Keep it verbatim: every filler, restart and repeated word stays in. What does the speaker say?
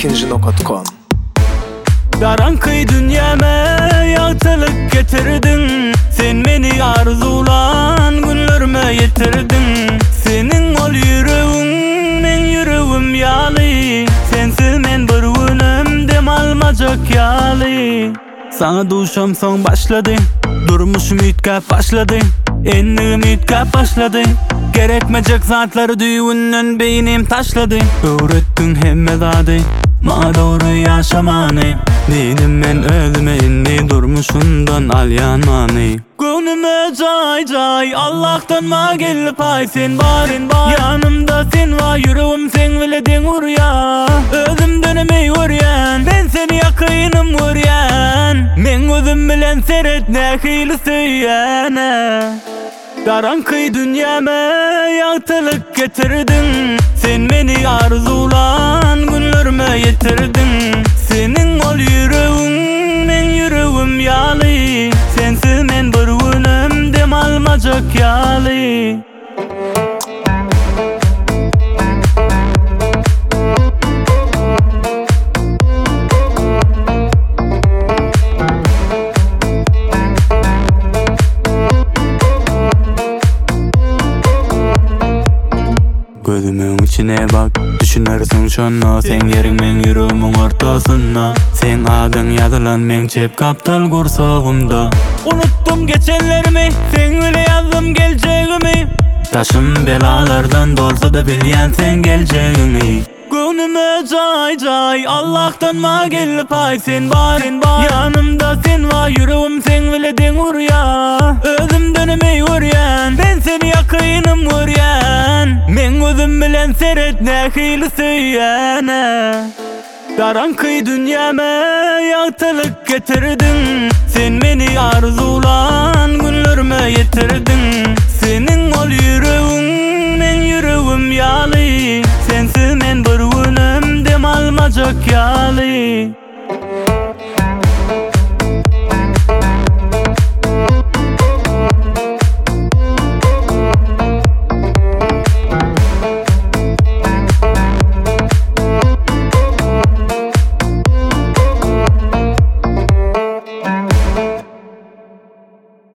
ikinci nokta com. Darankıy dünyama yağtılık getirdin. Sen beni arzulan günlerime yetirdin. Senin ol yüreğin, men yüreğim yağlı. Sensiz men bir günüm dem almacak yağlı. Sana duşam son başladı, durmuşum ütkap başladı. Enliğim ütkap başladı. Gerekmeyecek saatleri düğünden beynim taşladı. Öğrettin hemme dadı, ma doğru yaşamanı. Dinim men ölüme indi, durmuşundan al yanmanı. Gönlüme cay cay, Allah'tan ma gelip ay. Sen barın bar, yanımda sen var. Yüreğim sen biledin urya. Özüm dönemeyi uryan, ben seni yakınım uryan. Men özüm bilen seret ne hili söyyene. Darankıy dünyama yağtılık getirdin. Sen beni arzulan günlerime yetirdin. Senin ol yüreğin, men yüreğim yağlı. Sensiz men bir günüm dem almacak yağlı. Gözümün içine bak, düşünersin şonna. Sen yerin men yüreğimin ortasında. Sen adın yazılan men çep kaptal kursağımda. Unuttum geçenlerimi, sen öyle yazdım geleceğimi. Taşım belalardan dolsa da bilyen sen geleceğini. Gönlüme cay cay, Allah'tan ma gelip ay. Sen barın bar, yanımda sen var. Yüreğim sen biledin urya. Özüm dönemeyi uryan, ben seni yakınım uryan. Men özüm bilen seret ne hili söyyene. Darankıy dünyama yağtılık getirdin. Sen beni arzulan günlerime yetirdin. Senin ol yüreğin, men yüreğim yağlı. Sensiz men bir günüm dem almacak yağlı.